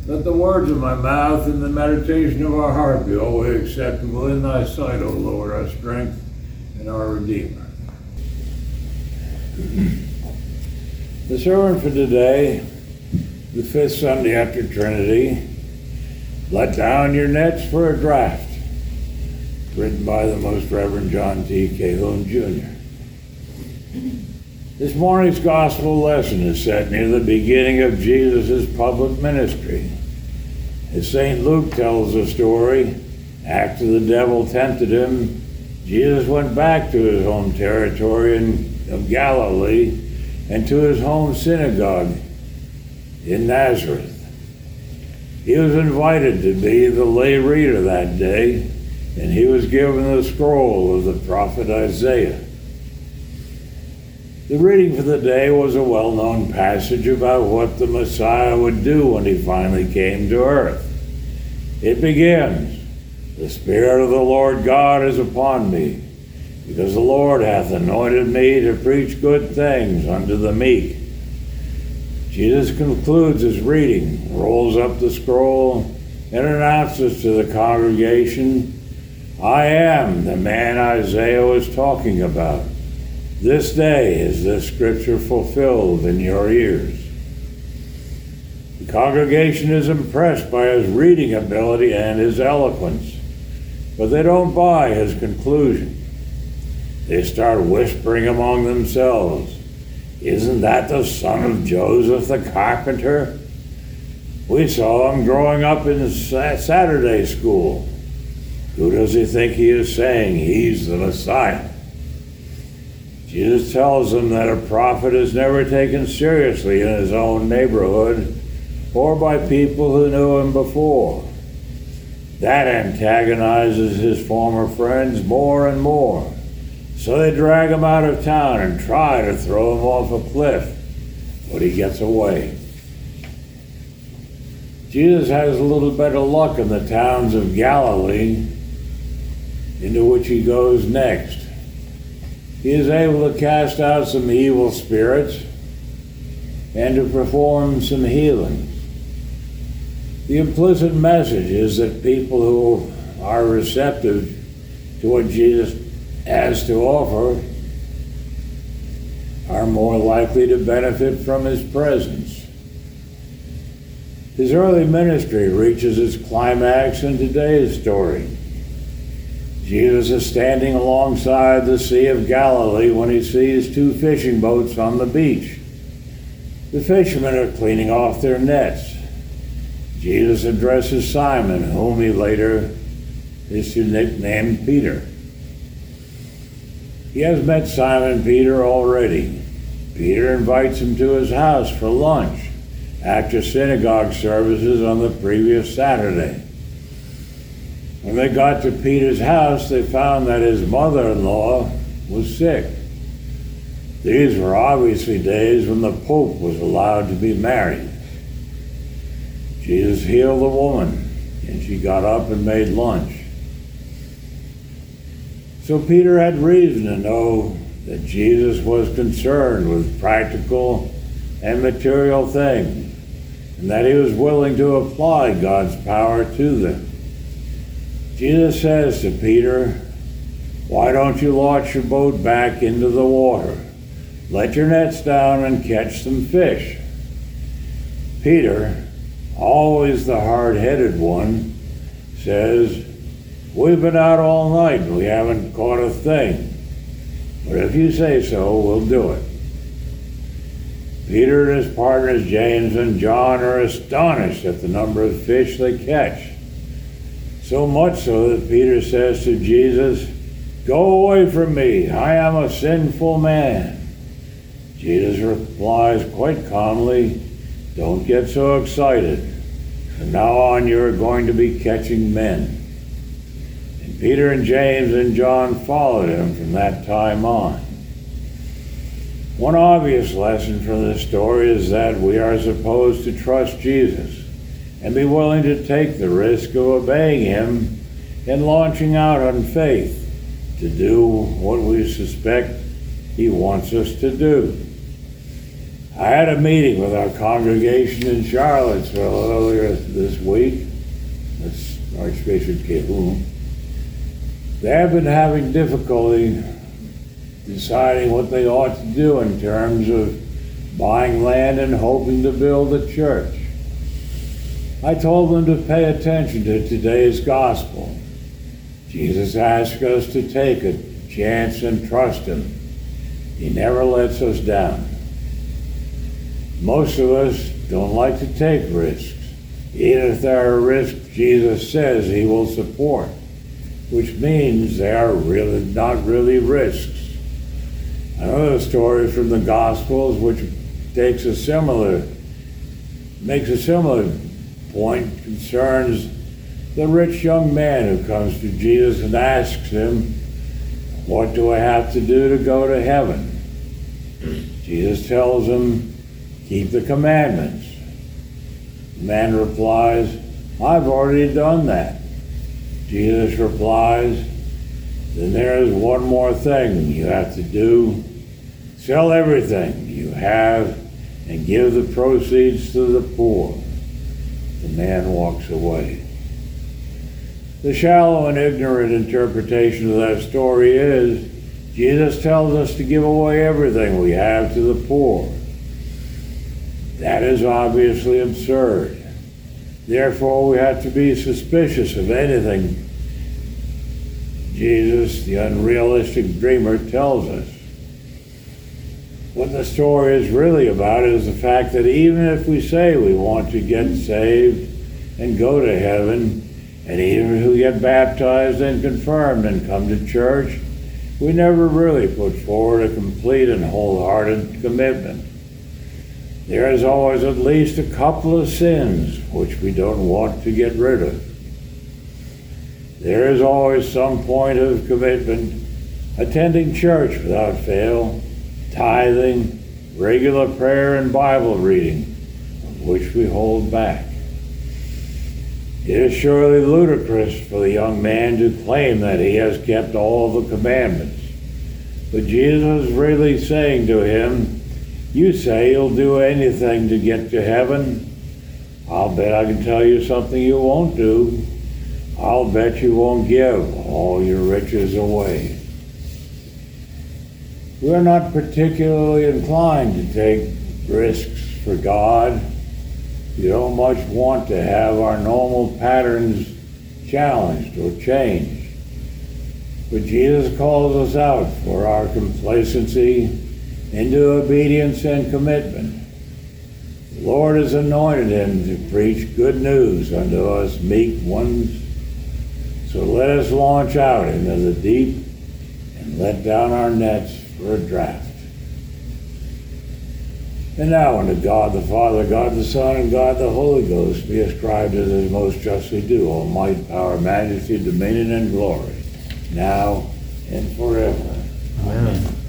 Let the words of my mouth and the meditation of our heart be always acceptable in thy sight, O Lord, our strength and our Redeemer. The sermon for today, the fifth Sunday after Trinity, Let Down Your Nets for a Draft, written by the Most Reverend John T. Calhoun, Jr. This morning's gospel lesson is set near the beginning of Jesus' public ministry. As St. Luke tells the story, after the devil tempted him, Jesus went back to his home territory of Galilee and to his home synagogue in Nazareth. He was invited to be the lay reader that day, and he was given the scroll of the prophet Isaiah. The reading for the day was a well-known passage about what the Messiah would do when he finally came to earth. It begins, "The Spirit of the Lord God is upon me, because the Lord hath anointed me to preach good things unto the meek." Jesus concludes his reading, rolls up the scroll, and announces to the congregation, "I am the man Isaiah was talking about. This day is this scripture fulfilled in your ears." The congregation is impressed by his reading ability and his eloquence, but they don't buy his conclusion. They start whispering among themselves, "Isn't that the son of Joseph the carpenter? We saw him growing up in Saturday school. Who does he think he is saying he's the Messiah?" Jesus tells them that a prophet is never taken seriously in his own neighborhood or by people who knew him before. That antagonizes his former friends more and more, so they drag him out of town and try to throw him off a cliff, but he gets away. Jesus has a little better luck in the towns of Galilee, into which he goes next. He is able to cast out some evil spirits and to perform some healings. The implicit message is that people who are receptive to what Jesus has to offer are more likely to benefit from his presence. His early ministry reaches its climax in today's story. Jesus is standing alongside the Sea of Galilee when he sees two fishing boats on the beach. The fishermen are cleaning off their nets. Jesus addresses Simon, whom he later is to nickname Peter. He has met Simon Peter already. Peter invites him to his house for lunch after synagogue services on the previous Saturday. When they got to Peter's house, they found that his mother-in-law was sick. These were obviously days when the Pope was allowed to be married. Jesus healed the woman, and she got up and made lunch. So Peter had reason to know that Jesus was concerned with practical and material things, and that he was willing to apply God's power to them. Jesus says to Peter, "Why don't you launch your boat back into the water? Let your nets down and catch some fish." Peter, always the hard-headed one, says, "We've been out all night and we haven't caught a thing. But if you say so, we'll do it." Peter and his partners James and John are astonished at the number of fish they catch. So much so that Peter says to Jesus, "Go away from me, I am a sinful man." Jesus replies quite calmly, "Don't get so excited. From now on you're going to be catching men." And Peter and James and John followed him from that time on. One obvious lesson from this story is that we are supposed to trust Jesus and be willing to take the risk of obeying him and launching out on faith to do what we suspect he wants us to do. I had a meeting with our congregation in Charlottesville earlier this week. That's Archbishop Calhoun. They have been having difficulty deciding what they ought to do in terms of buying land and hoping to build a church. I told them to pay attention to today's gospel. Jesus asked us to take a chance and trust him. He never lets us down. Most of us don't like to take risks, even if there are risks Jesus says he will support, which means they are really not really risks. Another story from the Gospels which makes a similar point concerns the rich young man who comes to Jesus and asks him, "What do I have to do to go to heaven?" Jesus tells him, "Keep the commandments." The man replies, "I've already done that." Jesus replies, "Then there is one more thing you have to do. Sell everything you have and give the proceeds to the poor." The man walks away. The shallow and ignorant interpretation of that story is Jesus tells us to give away everything we have to the poor. That is obviously absurd. Therefore, we have to be suspicious of anything Jesus, the unrealistic dreamer, tells us. What the story is really about is the fact that even if we say we want to get saved and go to heaven, and even if we get baptized and confirmed and come to church, we never really put forward a complete and wholehearted commitment. There is always at least a couple of sins which we don't want to get rid of. There is always some point of commitment: attending church without fail, tithing, regular prayer and Bible reading, of which we hold back. It is surely ludicrous for the young man to claim that he has kept all the commandments. But Jesus is really saying to him, "You say you'll do anything to get to heaven. I'll bet I can tell you something you won't do. I'll bet you won't give all your riches away." We're not particularly inclined to take risks for God. We don't much want to have our normal patterns challenged or changed. But Jesus calls us out for our complacency into obedience and commitment. The Lord has anointed him to preach good news unto us meek ones. So let us launch out into the deep and let down our nets for a draft. And now unto God the Father, God the Son, and God the Holy Ghost be ascribed as is most justly due, all might, power, majesty, dominion, and glory, now and forever. Amen.